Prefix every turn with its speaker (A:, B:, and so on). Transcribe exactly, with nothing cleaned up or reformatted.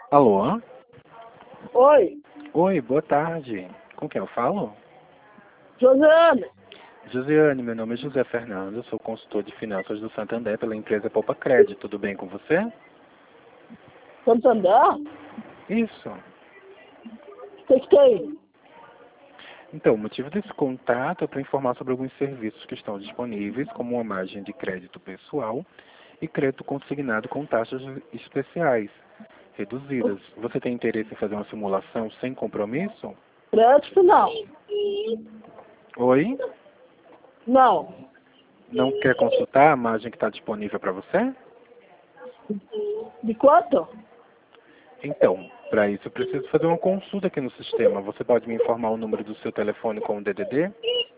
A: Alô?
B: Oi,
A: Oi, boa tarde. Com quem eu falo?
B: Josiane.
A: Josiane, meu nome é José Fernando, eu sou consultor de finanças do Santander pela empresa Poupa Crédito. Tudo bem com você?
B: Santander?
A: Isso.
B: O que que tem?
A: Então, o motivo desse contato é para informar sobre alguns serviços que estão disponíveis, como uma margem de crédito pessoal e crédito consignado com taxas especiais, reduzidas. Você tem interesse em fazer uma simulação sem compromisso?
B: Crédito não.
A: Oi?
B: Não.
A: Não quer consultar a margem que está disponível para você?
B: De quanto?
A: Então, para isso eu preciso fazer uma consulta aqui no sistema. Você pode me informar o número do seu telefone com o D D D?